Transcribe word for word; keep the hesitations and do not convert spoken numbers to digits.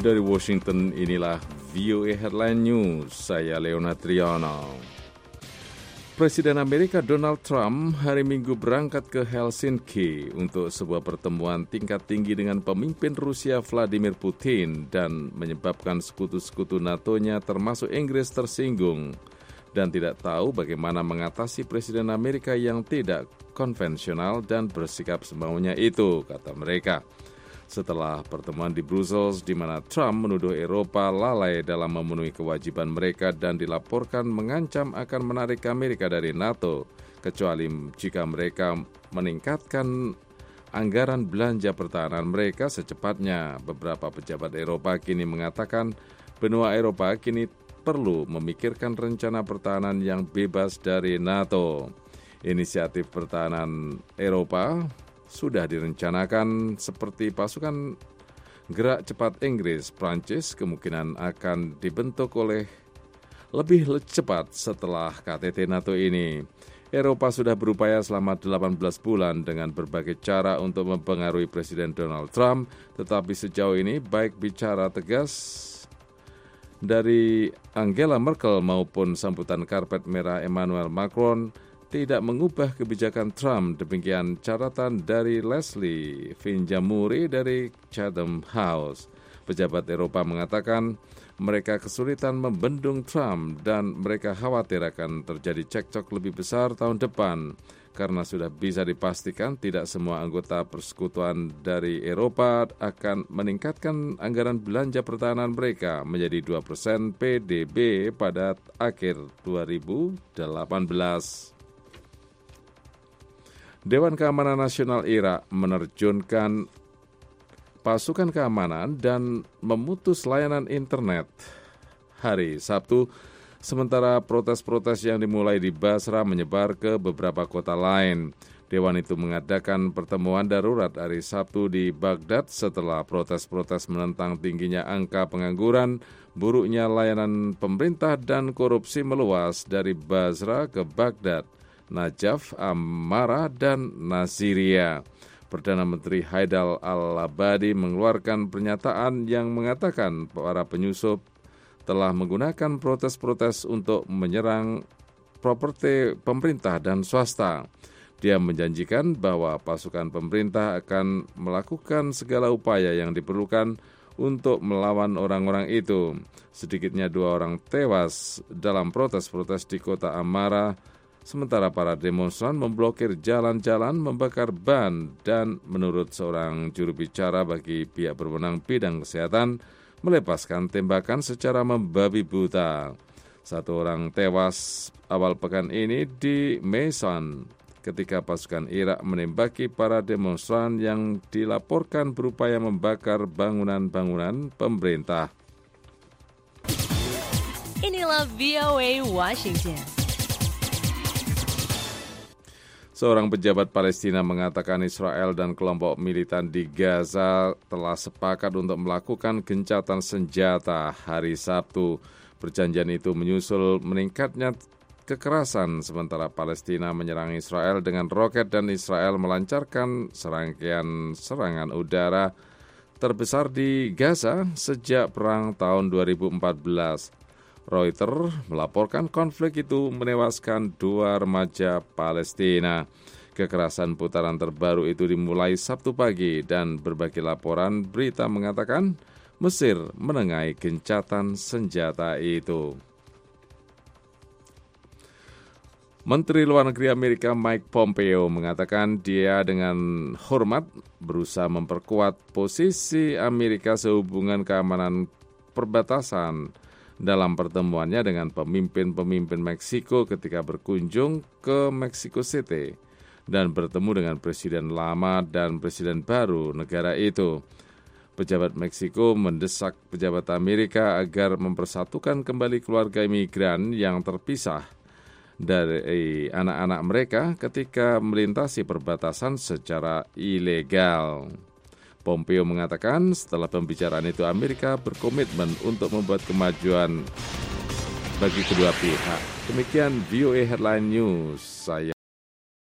Dari Washington, inilah V O A Headline News, saya Leona Triano. Presiden Amerika Donald Trump hari Minggu berangkat ke Helsinki untuk sebuah pertemuan tingkat tinggi dengan pemimpin Rusia Vladimir Putin dan menyebabkan sekutu-sekutu NATO-nya termasuk Inggris tersinggung dan tidak tahu bagaimana mengatasi Presiden Amerika yang tidak konvensional dan bersikap semaunya itu, kata mereka. Setelah pertemuan di Brussels di mana Trump menuduh Eropa lalai dalam memenuhi kewajiban mereka dan dilaporkan mengancam akan menarik Amerika dari NATO, kecuali jika mereka meningkatkan anggaran belanja pertahanan mereka secepatnya. Beberapa pejabat Eropa kini mengatakan benua Eropa kini perlu memikirkan rencana pertahanan yang bebas dari NATO. Inisiatif pertahanan Eropa sudah direncanakan seperti pasukan gerak cepat Inggris, Prancis kemungkinan akan dibentuk oleh lebih cepat setelah K T T NATO ini. Eropa sudah berupaya selama delapan belas bulan dengan berbagai cara untuk mempengaruhi Presiden Donald Trump, tetapi sejauh ini baik bicara tegas dari Angela Merkel maupun sambutan karpet merah Emmanuel Macron tidak mengubah kebijakan Trump. Demikian catatan dari Leslie Finjamuri dari Chatham House. Pejabat Eropa mengatakan mereka kesulitan membendung Trump dan mereka khawatir akan terjadi cekcok lebih besar tahun depan karena sudah bisa dipastikan tidak semua anggota persekutuan dari Eropa akan meningkatkan anggaran belanja pertahanan mereka menjadi dua persen P D B pada akhir dua ribu delapan belas. Dewan Keamanan Nasional Irak menerjunkan pasukan keamanan dan memutus layanan internet hari Sabtu, sementara protes-protes yang dimulai di Basra menyebar ke beberapa kota lain. Dewan itu mengadakan pertemuan darurat hari Sabtu di Baghdad setelah protes-protes menentang tingginya angka pengangguran, buruknya layanan pemerintah, dan korupsi meluas dari Basra ke Baghdad, Najaf, Amara, dan Nasiriyah. Perdana Menteri Haidar al-Abadi mengeluarkan pernyataan yang mengatakan para penyusup telah menggunakan protes-protes untuk menyerang properti pemerintah dan swasta. Dia menjanjikan bahwa pasukan pemerintah akan melakukan segala upaya yang diperlukan untuk melawan orang-orang itu. Sedikitnya dua orang tewas dalam protes-protes di kota Amara, sementara para demonstran memblokir jalan-jalan, membakar ban, dan menurut seorang juru bicara bagi pihak berwenang bidang kesehatan, melepaskan tembakan secara membabi buta. Satu orang tewas awal pekan ini di Meisan ketika pasukan Irak menembaki para demonstran yang dilaporkan berupaya membakar bangunan-bangunan pemerintah. Inilah V O A Washington. Seorang pejabat Palestina mengatakan Israel dan kelompok militan di Gaza telah sepakat untuk melakukan gencatan senjata hari Sabtu. Perjanjian itu menyusul meningkatnya kekerasan sementara Palestina menyerang Israel dengan roket dan Israel melancarkan serangkaian serangan udara terbesar di Gaza sejak perang tahun dua ribu empat belas. Reuters melaporkan konflik itu menewaskan dua remaja Palestina. Kekerasan putaran terbaru itu dimulai Sabtu pagi dan berbagai laporan berita mengatakan Mesir menengahi gencatan senjata itu. Menteri Luar Negeri Amerika Mike Pompeo mengatakan dia dengan hormat berusaha memperkuat posisi Amerika sehubungan keamanan perbatasan dalam pertemuannya dengan pemimpin-pemimpin Meksiko ketika berkunjung ke Mexico City dan bertemu dengan presiden lama dan presiden baru negara itu. Pejabat Meksiko mendesak pejabat Amerika agar mempersatukan kembali keluarga imigran yang terpisah dari anak-anak mereka ketika melintasi perbatasan secara ilegal. Pompeo mengatakan setelah pembicaraan itu Amerika berkomitmen untuk membuat kemajuan bagi kedua pihak. Demikian V O A Headline News. Saya